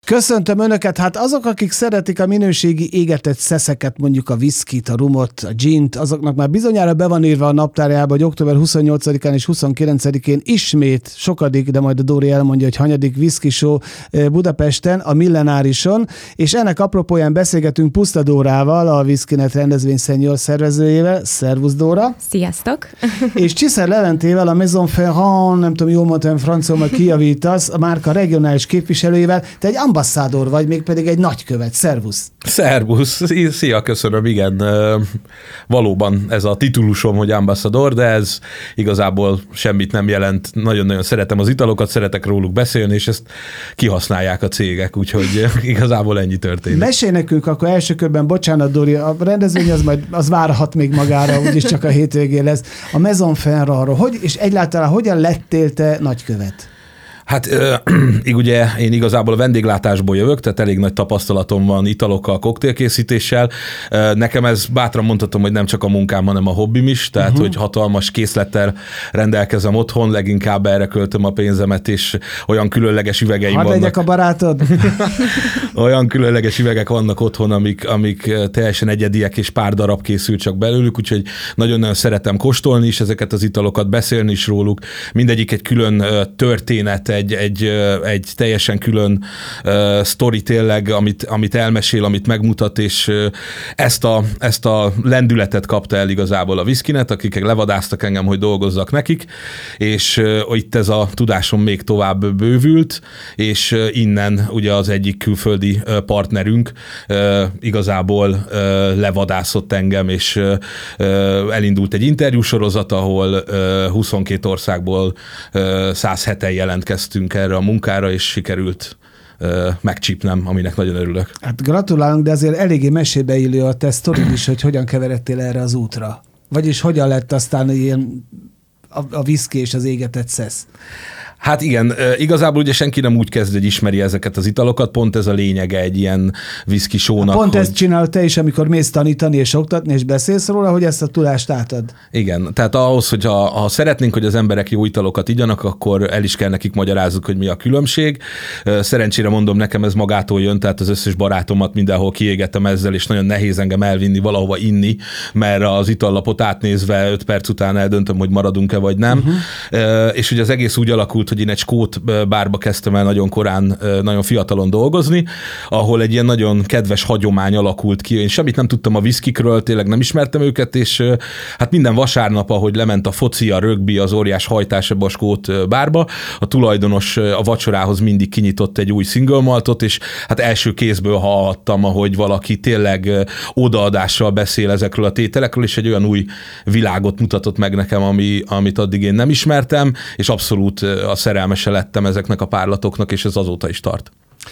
Köszöntöm Önöket, hát azok, akik szeretik a minőségi égetett szeszeket, mondjuk a viszkit, a rumot, a gint, azoknak már bizonyára be van írva a naptárjába, hogy október 28-án és 29-én ismét sokadik, de majd a Dóri elmondja, hogy hanyadik Whisky Show Budapesten, a Millenárison, és ennek apropóján beszélgetünk Puszta Dórával, a Whiskynet rendezvény senior szervezőjével. Szervusz, Dóra! Sziasztok! És Csiszer Leventével, a Maison Ferrand, nem tudom, jól mondtam, franciául kijavítasz, a márka regionális képviselőjével. Te egy ambasszádor vagy, mégpedig egy nagykövet. Szervusz! Szervusz! Szia, köszönöm, igen. Valóban ez a titulusom, hogy ambasszador, de ez igazából semmit nem jelent. Nagyon-nagyon szeretem az italokat, szeretek róluk beszélni, és ezt kihasználják a cégek, úgyhogy igazából ennyi történik. Mesélj nekünk akkor első körben, bocsánat, Dori, a rendezvény az várhat még magára, úgyis csak a hétvégén lesz. A Maison Ferrandról, és egyáltalán hogyan lettél te nagykövet? Hát ugye én igazából a vendéglátásból jövök, tehát elég nagy tapasztalatom van italokkal, koktélkészítéssel. Nekem ez bátran mondhatom, hogy nem csak a munkám, hanem a hobbim is, tehát hogy hatalmas készlettel rendelkezem otthon, leginkább erre költöm a pénzemet, és olyan különleges üvegeim vannak. Hadd legyek a barátod? Olyan különleges üvegek vannak otthon, amik teljesen egyediek, és pár darab készül csak belőlük, úgyhogy nagyon-nagyon szeretem kóstolni is ezeket az italokat, beszélni is róluk. Mindegyik egy külön történet, egy teljesen külön sztori tényleg, amit elmesél, amit megmutat, és ezt a lendületet kapta el igazából a Whiskynet, akik levadáztak engem, hogy dolgozzak nekik, és itt ez a tudásom még tovább bővült, és innen ugye az egyik külföldi partnerünk igazából levadászott engem, és elindult egy interjúsorozat, ahol 22 országból 107-en jelentkeztünk erre a munkára, és sikerült megcsípnem, aminek nagyon örülök. Hát gratulálunk, de azért eléggé mesébe illő a te sztorid is, hogy hogyan keveredtél erre az útra. Vagyis hogyan lett aztán ilyen a whisky és az égetett szesz? Hát igen, igazából ugye senki nem úgy kezd, hogy ismeri ezeket az italokat, pont ez a lényege egy ilyen whisky show-nak. Pont ezt csinálod te is, amikor mész tanítani és oktatni, és beszélsz róla, hogy ezt a tudást átad. Igen, tehát ahhoz, hogy ha szeretnénk, hogy az emberek jó italokat igyanak, akkor el is kell nekik magyarázzuk, hogy mi a különbség. Szerencsére mondom, nekem ez magától jön, tehát az összes barátomat mindenhol kiégettem ezzel, és nagyon nehéz engem elvinni valahova inni, mert az itallapot átnézve 5 perc után eldöntöm, hogy maradunk-e vagy nem. És ugye az egész úgy alakult, hogy én egy skót bárba kezdtem el nagyon korán, nagyon fiatalon dolgozni, ahol egy ilyen nagyon kedves hagyomány alakult ki. Én semmit nem tudtam a viszkikről, tényleg nem ismertem őket, és hát minden vasárnap, ahogy lement a foci, a rögbi, az óriás hajtás ebbe a skót bárba, a tulajdonos a vacsorához mindig kinyitott egy új single maltot, és hát első kézből hallhattam, ahogy valaki tényleg odaadással beszél ezekről a tételekről, és egy olyan új világot mutatott meg nekem, amit addig én nem ismertem, és abszolút a szerelmese lettem ezeknek a párlatoknak, és ez azóta is tart.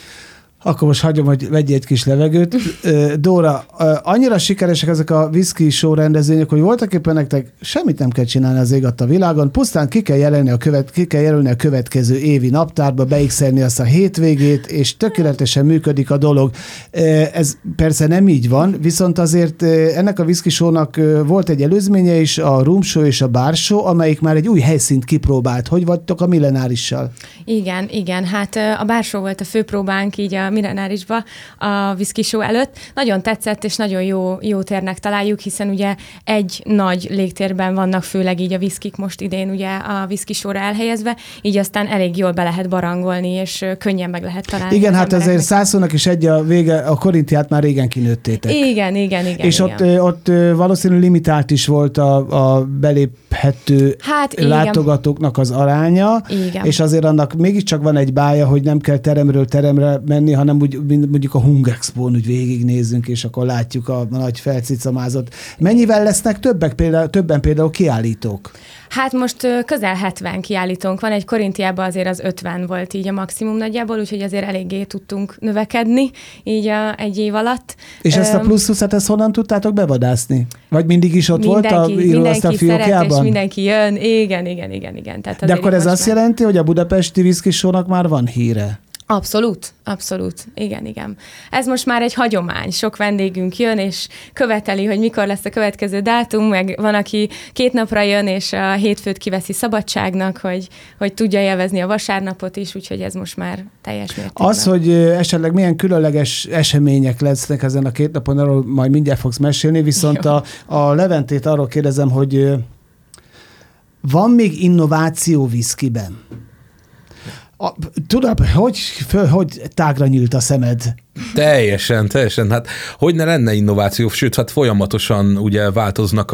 Akkor most hagyom, hogy vegyél egy kis levegőt. Dóra, annyira sikeresek ezek a whisky show rendezvények, hogy voltak éppen nektek semmit nem kell csinálni az ég a világon, pusztán ki kell jelölni a következő évi naptárba, beixelni azt a hétvégét, és tökéletesen működik a dolog. Ez persze nem így van, viszont azért ennek a whisky show-nak volt egy előzménye is, a Room Show és a Bar Show, amelyik már egy új helyszínt kipróbált. Hogy vagytok a Millenárissal? Igen, hát a Bar Show volt a főpróbánk így a Millenárisba a Whisky Show előtt. Nagyon tetszett, és nagyon jó térnek találjuk, hiszen ugye egy nagy légtérben vannak főleg így a viszkik most idén ugye a Whisky Show-ra elhelyezve, így aztán elég jól be lehet barangolni, és könnyen meg lehet találni. Igen, hát azért Szászónak is egy a vége, a Korintiát már régen kinőttétek. Igen. És igen. Ott valószínűleg limitált is volt a beléphető látogatóknak az aránya, igen. És azért annak mégiscsak van egy bája, hogy nem kell teremről teremre menni, hanem úgy, mondjuk a Hung Expo-n úgy végignézzünk, és akkor látjuk a nagy felcicamázott. Mennyivel lesznek többen például kiállítók? Hát most közel 70 kiállítónk van, egy Korintiában azért az 50 volt így a maximum nagyjából, úgyhogy azért eléggé tudtunk növekedni így egy év alatt. És ezt a plusz 20-at ezt honnan tudtátok bevadászni? Vagy mindig is ott volt a íróasztal fiókjában? És mindenki jön, igen. Tehát de akkor ez azt jelenti, hogy a budapesti whisky show-nak már van híre? Abszolút. Igen. Ez most már egy hagyomány. Sok vendégünk jön, és követeli, hogy mikor lesz a következő dátum, meg van, aki 2 napra jön, és a hétfőt kiveszi szabadságnak, hogy tudja élvezni a vasárnapot is, úgyhogy ez most már teljes mértékben. Az, hogy esetleg milyen különleges események lesznek ezen a 2 napon, arról majd mindjárt fogsz mesélni, viszont a Leventét arról kérdezem, hogy van még innováció viszkiben? Tudod, hogy tágra nyílt a szemed? Teljesen. Hát hogy ne lenne innováció, sőt, hát folyamatosan ugye változnak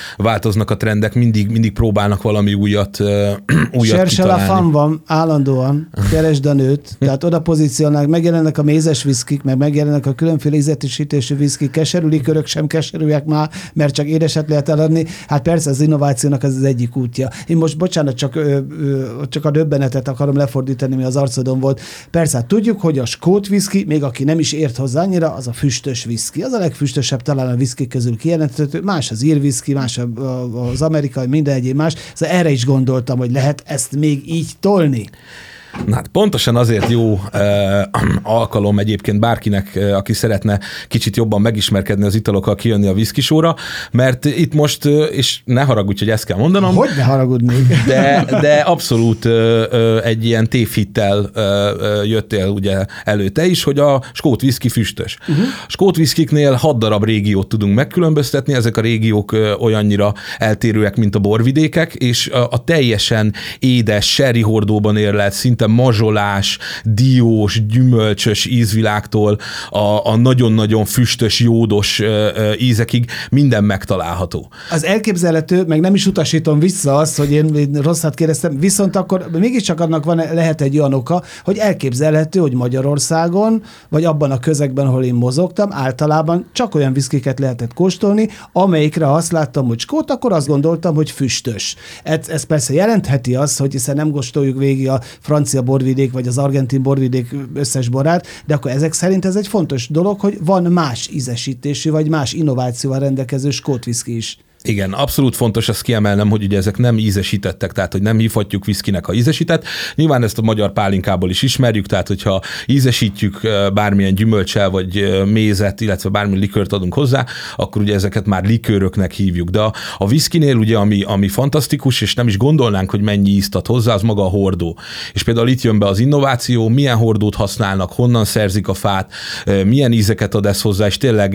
a trendek, mindig próbálnak valami újat Sersel a kitalálni. fan van állandóan, keresd a nőt, tehát oda pozícionálnak, megjelennek a mézes viszkik, meg megjelennek a különféle ízetesítésű viszkik, keserű likörök sem keserűek már, mert csak édeset lehet eladni. Hát persze az innovációnak ez az egyik útja. Én most, bocsánat, csak a döbbenetet akarom lefordítani, mi az arcodon volt. Persze, hát tudjuk, hogy a skót viszki, még aki nem is ért hozzá annyira, az a füstös viszki. Az a legfüstösebb talán a viszki közül kijelenthető. Más az ír viszki, más az amerikai, minden egyéb más. Szóval erre is gondoltam, hogy lehet ezt még így tolni. Na, hát pontosan azért jó alkalom egyébként bárkinek, aki szeretne kicsit jobban megismerkedni az italokkal, kijönni a viszkisóra, mert itt most, és ne haragudj, hogy ezt kell mondanom. Hogy ne haragudni? De abszolút egy ilyen tévhittel jöttél ugye előtte is, hogy a skót viszki füstös. A skót viszkiknél 6 darab régiót tudunk megkülönböztetni, ezek a régiók olyannyira eltérőek, mint a borvidékek, és a teljesen édes, sherry hordóban érlelt, szinte mazsolás, diós, gyümölcsös ízvilágtól a nagyon-nagyon füstös, jódos ízekig minden megtalálható. Az elképzelhető, meg nem is utasítom vissza azt, hogy én rosszat kérdeztem, viszont akkor mégiscsak annak lehet egy olyan oka, hogy elképzelhető, hogy Magyarországon, vagy abban a közegben, ahol én mozogtam, általában csak olyan viszkiket lehetett kóstolni, amelyikre azt láttam, hogy skót, akkor azt gondoltam, hogy füstös. Ez persze jelentheti azt, hogy hiszen nem kóstoljuk végig a francia borvidék, vagy az argentin borvidék összes borát, de akkor ezek szerint ez egy fontos dolog, hogy van más ízesítésű, vagy más innovációval rendelkező skót viszki is. Igen, abszolút fontos ezt kiemelnem, hogy ugye ezek nem ízesítettek, tehát hogy nem hívhatjuk viszkinek, ha ízesített. Nyilván ezt a magyar pálinkából is ismerjük, tehát hogyha ízesítjük bármilyen gyümölccsel vagy mézet, illetve bármilyen likőrt adunk hozzá, akkor ugye ezeket már likőröknek hívjuk. De a viszkinél ugye, ami fantasztikus, és nem is gondolnánk, hogy mennyi ízt ad hozzá, az maga a hordó. És például itt jön be az innováció, milyen hordót használnak, honnan szerzik a fát, milyen ízeket ad ez hozzá, és tényleg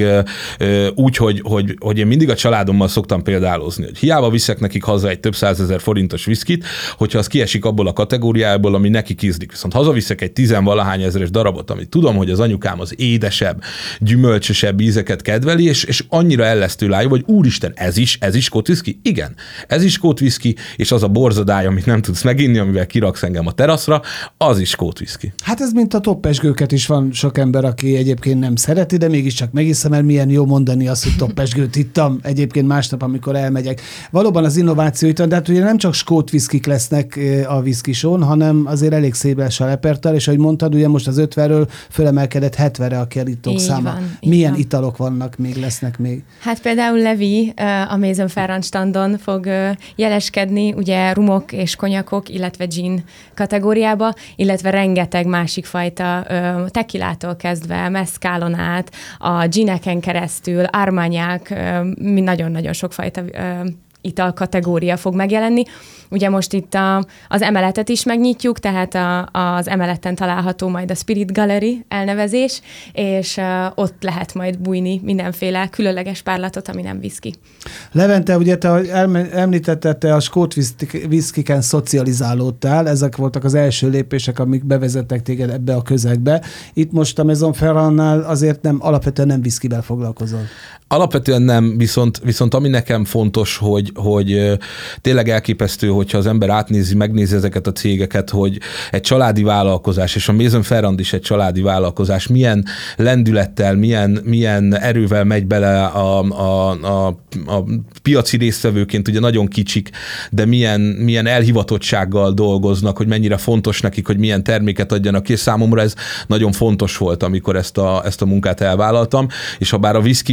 úgy, hogy én mindig a családommal szoktam példálozni, hogy hiába viszek nekik haza egy több 100 000 forintos viszkit, hogyha az kiesik abból a kategóriából, ami nekik ízlik. Viszont hazaviszek egy 10-valahány ezeres darabot, amit tudom, hogy az anyukám az édesebb, gyümölcsösebb ízeket kedveli, és annyira ellesztő lájú, hogy úristen, ez is skót viszki? Igen, ez is skót viszki, és az a borzadály, amit nem tudsz meginni, amivel kiraksz engem a teraszra, az is skót viszki. Hát ez mint a toppesgőket is, van sok ember, aki egyébként nem szereti, de mégiscsak megiszem, mert milyen jó mondani azt, hogy toppesgőt ittam egyébként másnap, amikor elmegyek. Valóban az innováció itt van, de hát ugye nem csak skót viszkik lesznek a viszkisón, hanem azért elég széles a repertoár, és ahogy mondtad, ugye most az 50-ről fölemelkedett 70-re a kerítók száma. Milyen italok vannak még, lesznek még? Hát például Levi a Maison Ferrand standon fog jeleskedni, ugye rumok és konyakok, illetve gin kategóriába, illetve rengeteg másik fajta tekilától kezdve, mezcalon át, a gineken keresztül, armagnac, nagyon-nagyon sokfajta ital kategória fog megjelenni. Ugye most itt az emeletet is megnyitjuk, tehát az emeleten található majd a Spirit Gallery elnevezés, és ott lehet majd bújni mindenféle különleges párlatot, ami nem viszki. Levente, ugye te említetted, te a skót viszkiken szocializálódtál, ezek voltak az első lépések, amik bevezettek téged ebbe a közegbe. Itt most a Maison Ferrandnál azért alapvetően nem viszkivel foglalkozol. Alapvetően nem, viszont ami nekem fontos, hogy tényleg elképesztő, hogyha az ember megnézi ezeket a cégeket, hogy egy családi vállalkozás, és a Maison Ferrand is egy családi vállalkozás, milyen lendülettel, milyen erővel megy bele a piaci résztvevőként, ugye nagyon kicsik, de milyen elhivatottsággal dolgoznak, hogy mennyire fontos nekik, hogy milyen terméket adjanak ki, és számomra ez nagyon fontos volt, amikor ezt a munkát elvállaltam, és ha bár a whisky még mindig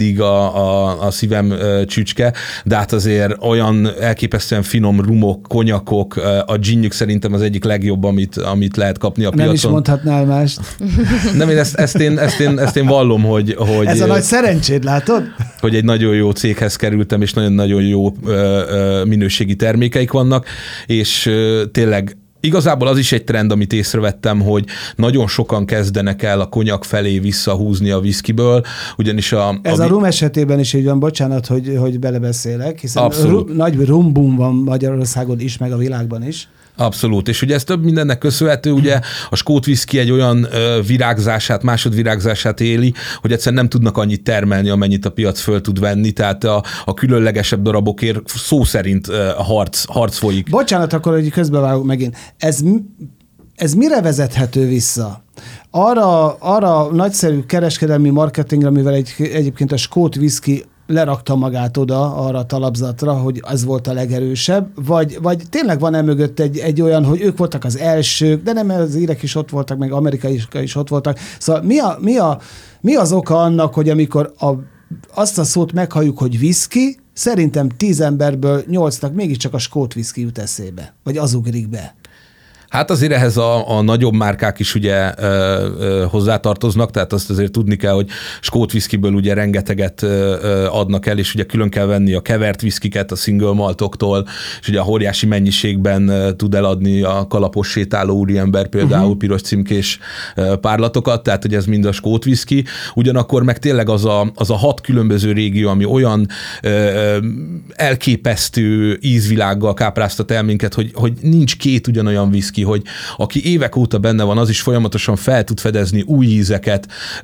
mindig a szívem csücske, de hát azért olyan elképesztően finom rumok, konyakok, a ginjük szerintem az egyik legjobb, amit lehet kapni a piacon. Nem is mondhatnál mást. Nem, ezt én vallom, hogy... Ez a nagy szerencséd, látod? Hogy egy nagyon jó céghez kerültem, és nagyon-nagyon jó minőségi termékeik vannak, és tényleg igazából az is egy trend, amit észrevettem, hogy nagyon sokan kezdenek el a konyak felé visszahúzni a viszkiből, ugyanis Ez a rum esetében is így van, bocsánat, hogy belebeszélek, hiszen nagy rumboom van Magyarországon is, meg a világban is. Abszolút, és ugye ez több mindennek köszönhető, ugye a skót viszki egy olyan virágzását, másodvirágzását éli, hogy egyszerűen nem tudnak annyit termelni, amennyit a piac föl tud venni, tehát a különlegesebb darabokért szó szerint harc folyik. Bocsánat, akkor, hogy közbevágok megint. Ez mire vezethető vissza? Arra nagyszerű kereskedelmi marketingre, amivel egyébként a skót viszki lerakta magát oda, arra a talapzatra, hogy az volt a legerősebb, vagy tényleg van mögött egy olyan, hogy ők voltak az elsők, de nem, az írek is ott voltak, meg amerikai is ott voltak. Szóval mi az oka annak, hogy amikor azt a szót meghalljuk, hogy viszki, szerintem 10 emberből 8-nak mégiscsak a skót viszki jut eszébe, vagy az ugrik be? Hát azért ehhez a nagyobb márkák is ugye hozzátartoznak, tehát azt azért tudni kell, hogy skót viszkiből ugye rengeteget adnak el, és ugye külön kell venni a kevert viszkiket a single maltoktól, és ugye a óriási mennyiségben tud eladni a kalapos sétáló úriember például piros címkés párlatokat, tehát hogy ez mind a skót viszki. Ugyanakkor meg tényleg az a 6 különböző régió, ami olyan elképesztő ízvilággal kápráztat el minket, hogy nincs két ugyanolyan viszki, hogy aki évek óta benne van, az is folyamatosan fel tud fedezni új ízeket,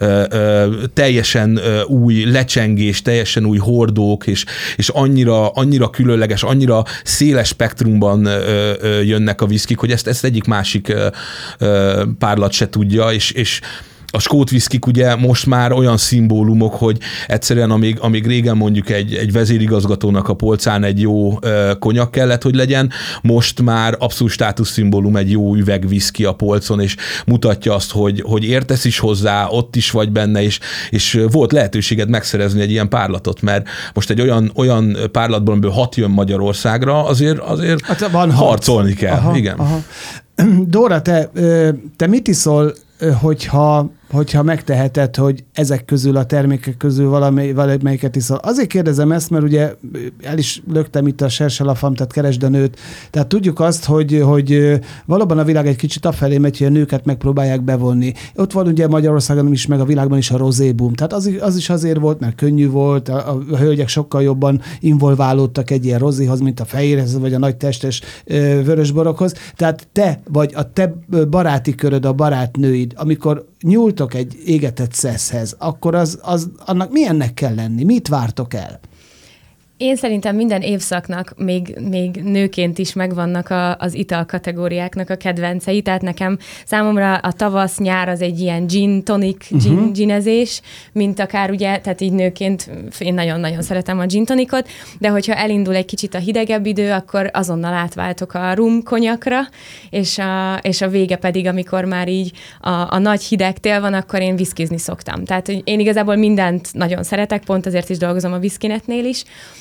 teljesen új lecsengés, teljesen új hordók, és annyira különleges, annyira széles spektrumban jönnek a viszkik, hogy ezt egyik másik párlat se tudja, és a skót viszkik ugye most már olyan szimbólumok, hogy egyszerűen amíg régen mondjuk egy vezérigazgatónak a polcán egy jó konyak kellett, hogy legyen, most már abszolút státuszszimbólum egy jó üveg viszki a polcon, és mutatja azt, hogy értesz is hozzá, ott is vagy benne, és volt lehetőséged megszerezni egy ilyen párlatot, mert most egy olyan párlatból, amiből 6 jön Magyarországra, azért hát van harcolni kell. Aha, igen. Aha. Dóra, te mit iszol, hogyha megteheted, hogy ezek közül a termékek közül valamelyiket iszol? Azért kérdezem ezt, mert ugye el is löktem itt a serselafam, tehát keresd a nőt. Tehát tudjuk azt, hogy valóban a világ egy kicsit afelé megy, hogy a nőket megpróbálják bevonni. Ott van ugye Magyarországon is, meg a világban is a rozébum. Tehát az is azért volt, mert könnyű volt, a hölgyek sokkal jobban involválódtak egy ilyen rozihoz, mint a fehérhez, vagy a nagy testes vörösborokhoz. Tehát te, vagy a te baráti köröd, a barátnőid, amikor nyúltok egy égetett szeszhez, akkor annak milyennek kell lenni? Mit vártok el? Én szerintem minden évszaknak még nőként is megvannak az ital kategóriáknak a kedvencei, tehát számomra a tavasz-nyár az egy ilyen gin tonic, ginezés, mint akár ugye, tehát így nőként én nagyon-nagyon szeretem a gin tonicot, de hogyha elindul egy kicsit a hidegebb idő, akkor azonnal átváltok a rum konyakra, és a vége pedig, amikor már így a nagy hideg tél van, akkor én viszkizni szoktam. Tehát én igazából mindent nagyon szeretek, pont azért is dolgozom a Whiskinetnél is,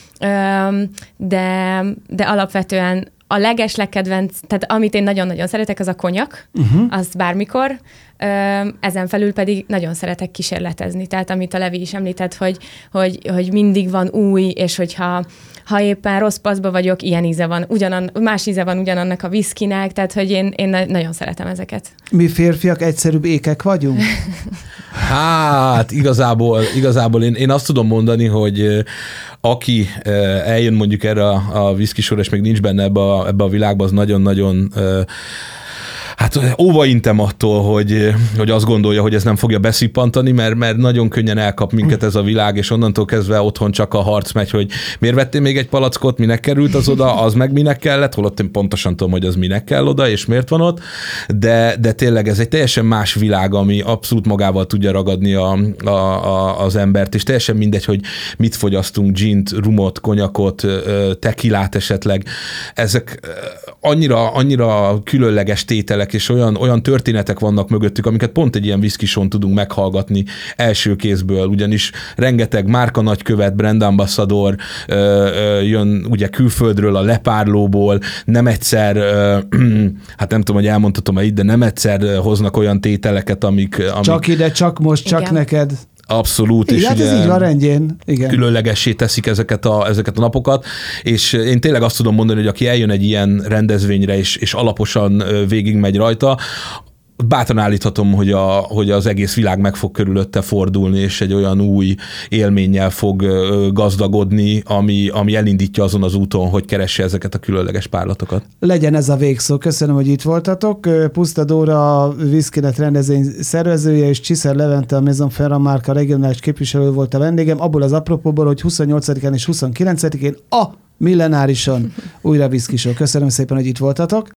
de alapvetően a legeslegkedvenc, tehát amit én nagyon-nagyon szeretek, az a konyak, az bármikor, ezen felül pedig nagyon szeretek kísérletezni. Tehát amit a Levi is említett, hogy mindig van új, és hogyha éppen rossz paszba vagyok, ilyen íze van, más íze van ugyanannak a viszkinek, tehát hogy én nagyon szeretem ezeket. Mi férfiak egyszerűbb ékek vagyunk? Hát igazából én azt tudom mondani, hogy aki eljön mondjuk erre a viszkisorra, és még nincs benne ebbe a világba, az nagyon-nagyon hát óvaintem attól, hogy azt gondolja, hogy ez nem fogja beszippantani, mert nagyon könnyen elkap minket ez a világ, és onnantól kezdve otthon csak a harc megy, hogy miért vettél még egy palackot, minek került az oda, az meg minek kellett, holott én pontosan tudom, hogy az minek kell oda, és miért van ott, de tényleg ez egy teljesen más világ, ami abszolút magával tudja ragadni az embert, és teljesen mindegy, hogy mit fogyasztunk, gint, rumot, konyakot, tekilát esetleg. Ezek annyira különleges tételek, és olyan történetek vannak mögöttük, amiket pont egy ilyen whisky-son tudunk meghallgatni első kézből, ugyanis rengeteg márka nagykövet, brand ambassador jön ugye külföldről, a lepárlóból, nem egyszer, hát nem tudom, hogy elmondhatom itt, de nem egyszer hoznak olyan tételeket, amik... Csak ide, csak most, csak Igen. neked. Abszolút. Igen, hát ez így van rendjén. Igen. Különlegessé teszik ezeket a napokat, és én tényleg azt tudom mondani, hogy aki eljön egy ilyen rendezvényre, és alaposan végigmegy rajta, bátran állíthatom, hogy az egész világ meg fog körülötte fordulni, és egy olyan új élménnyel fog gazdagodni, ami elindítja azon az úton, hogy keresse ezeket a különleges párlatokat. Legyen ez a végszó. Köszönöm, hogy itt voltatok. Puszta Dóra, a Whiskynet rendezvény szervezője, és Csiszer Levente, a Maison Ferrand márka regionális képviselő volt a vendégem. Abból az apropóból, hogy 28-án és 29-én a Millenárison újra Whisky Show. Köszönöm szépen, hogy itt voltatok.